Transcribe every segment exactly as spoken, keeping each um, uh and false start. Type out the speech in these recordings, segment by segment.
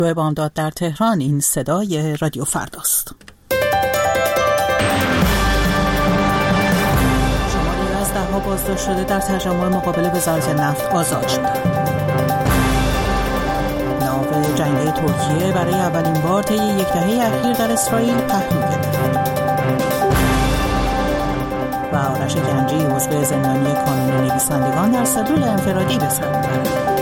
بامداد در تهران. این صدای رادیو فرداست. شماری از ده‌ها بازداشت شده در تجمع مقابل وزارت نفت آزاد شدند. ناو جنگی ترکیه برای اولین بار طی یک دهه اخیر در اسرائیل پهلو گرفت. و آرش گنجی عضو زندانی کانون نویسندگان در سلول انفرادی به سر می‌برد.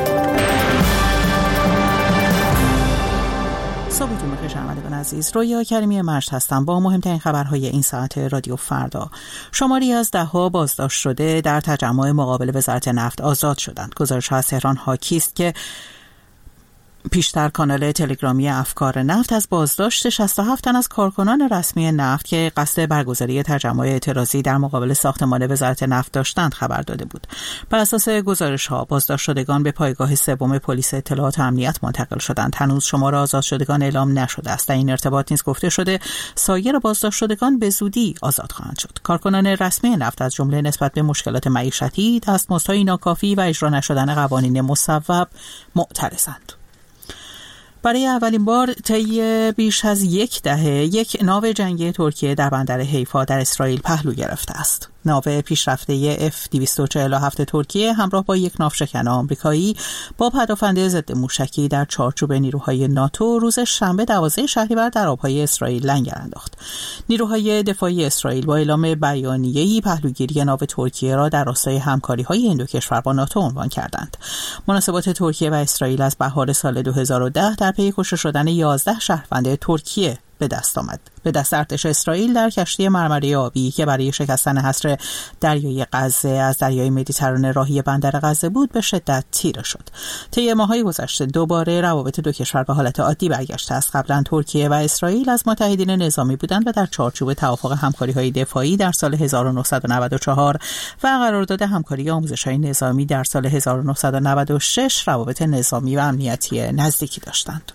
صبحتون بخیر شنوندگان عزیز. رویا کریمی مجد هستم با مهمترین خبرهای این ساعت رادیو فردا. شماری از ده‌ها بازداشت شده در تجمع مقابل وزارت نفت آزاد شدند. گزارش از تهران حاکی است که پیشتر کانال تلگرامی افکار نفت از بازداشت شصت و هفت تن از کارکنان رسمی نفت که قصد برگزاری تجمع اعتراضی در مقابل ساختمان وزارت نفت داشتند خبر داده بود. بر اساس گزارش‌ها بازداشت شدگان به پایگاه سوم پلیس اطلاعات و امنیت منتقل شدند. هنوز شمار آزاد شدگان اعلام نشده است. در این ارتباط نیز گفته شده سایر بازداشت شدگان به زودی آزاد خواهند شد. کارکنان رسمی نفت از جمله نسبت به مشکلات معیشتی، دستمزدهای ناکافی و اجرا نشدن قوانین مصوب معترضند. برای اولین بار طی بیش از یک دهه یک ناو جنگی ترکیه در بندر حیفا در اسرائیل پهلو گرفته است. ناو پیشرفته اف دویست و چهل و هفت ترکیه همراه با یک ناوشکن آمریکایی با پدافند ضد موشکی در چارچوب نیروهای ناتو روز شنبه دوازده شهریور در آبهای اسرائیل لنگر انداخت. نیروهای دفاعی اسرائیل با اعلام بیانیه‌ای پهلوگیری ناو ترکیه را در راستای همکاری‌های این دو کشور با ناتو عنوان کردند. مناسبات ترکیه و اسرائیل از بهار سال دو هزار و ده در پی کشته شدن یازده شهروند ترکیه به دست آمد. به دست ارتش اسرائیل در کشتی مرمره آبی که برای شکستن حصر دریای غزه از دریای مدیترانه راهی بندر غزه بود به شدت تیره شد. طی ماه‌های گذشته دوباره روابط دو کشور به حالت عادی برگشته است. قبلا ترکیه و اسرائیل از متحدین نظامی بودند و در چارچوب توافق همکاری‌های دفاعی در سال هزار و نهصد و نود و چهار و قرارداد همکاری آموزش‌های نظامی در سال هزار و نهصد و نود و شش روابط نظامی و امنیتی نزدیکی داشتند.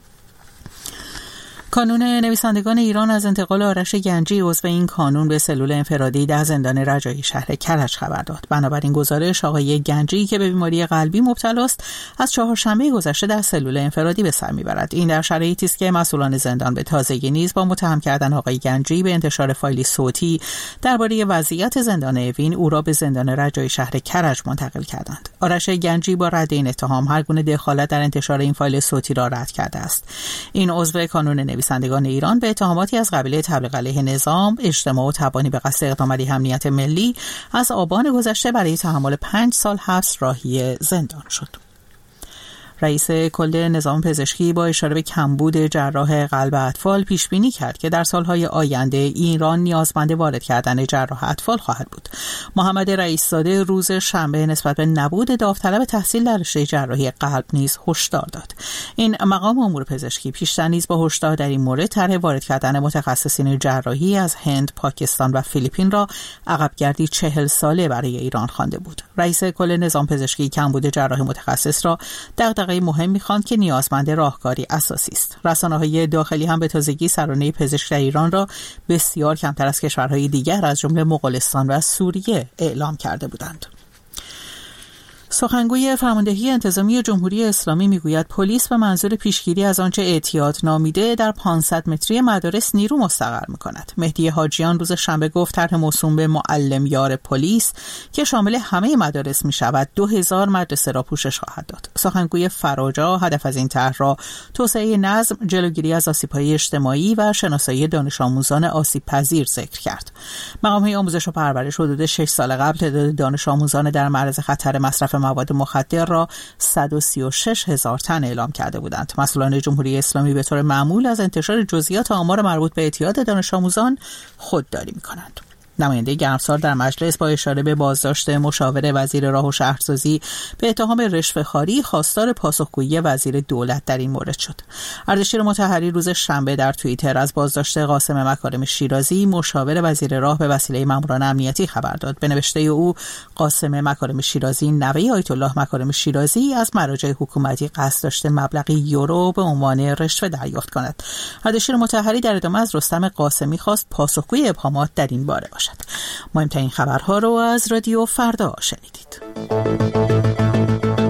کانون نویسندگان ایران از انتقال آرش گنجی عضو این کانون به سلول انفرادی در زندان رجایی شهر کرج خبر داد. بنابراین گزارش آقای گنجی که به بیماری قلبی مبتلا است از چهارشنبه گذشته در سلول انفرادی به سر میبرد. این در شرایطی است که مسئولان زندان به تازگی نیز با متهم کردن آقای گنجی به انتشار فایلی صوتی درباره وضعیت زندان اوین او را به زندان رجایی شهر کرج منتقل کردند. آرش گنجی با رد این اتهام هر گونه دخالت در انتشار این فایل صوتی را رد کرده است. این عضو کانون نویسندگان ایران به اتهاماتی از قبیل تبلیغ علیه نظام، اجتماع و تبانی به قصد اقدام علیه امنیت ملی از آبان گذشته برای تحمل پنج سال حبس راهی زندان شد. رئیس کل نظام پزشکی با اشاره به کمبود جراح قلب اطفال پیش بینی کرد که در سالهای آینده ایران نیازمند وارد کردن جراح اطفال خواهد بود. محمد رئیس‌زاده روز شنبه نسبت به نبود داوطلب تحصیل در رشته جراحی قلب نیز هشدار داد. این مقام امور پزشکی پیشتر نیز با هشدار در این مورد طرح وارد کردن متخصصین جراحی از هند، پاکستان و فیلیپین را عقبگردی چهل ساله برای ایران خوانده بود. رئیس کل نظام پزشکی کمبود جراح متخصص را دغدغه مهم می‌خواند که نیازمند راهکاری اساسی است. رسانه‌های داخلی هم به تازگی سرانه پزشک در ایران را بسیار کمتر از کشورهای دیگر از جمله مغولستان و سوریه اعلام کرده بودند. سخنگوی فرماندهی انتظامی جمهوری اسلامی میگوید پلیس به منظور پیشگیری از آنچه اعتیاد نامیده در پانصد متری مدارس نیرو مستقر می‌کند. مهدی حاجیان روز شنبه گفت طرح موسوم به معلم یار پلیس که شامل همه مدارس می‌شود دو هزار مدرسه را پوشش خواهد داد. سخنگوی فراجا هدف از این طرح را توسعه نظم، جلوگیری از آسیب‌های اجتماعی و شناسایی دانش آموزان آسیب‌پذیر ذکر کرد. مقام‌های آموزش و پرورش حدود شش سال قبل تعداد دانش آموزان در معرض خطر مصرف مواد مخدر را صد و سی و شش هزار تن اعلام کرده بودند. مسئولان جمهوری اسلامی به طور معمول از انتشار جزئیات آمار مربوط به اعتیاد دانش آموزان خودداری می‌کنند. نماینده گرمسار در مجلس با اشاره به بازداشت مشاور وزیر راه و شهرسازی به اتهام رشوه‌خواری خواستار پاسخگویی وزیر دولت در این مورد شد. اردشیر مطهری روز شنبه در توییتر از بازداشت قاسم مکارم شیرازی مشاور وزیر راه به وسیله ماموران امنیتی خبر داد. به نوشته او قاسم مکارم شیرازی نوه آیت الله مکارم شیرازی از مراجع حکومتی قصد داشته مبلغی یورو به عنوان رشوه دریافت کند. اردشیر مطهری در ادامه از رستم قاسمی خواست پاسخگوی ابهامات در این باره باشد. مهمترین خبرها رو از رادیو فردا شنیدید.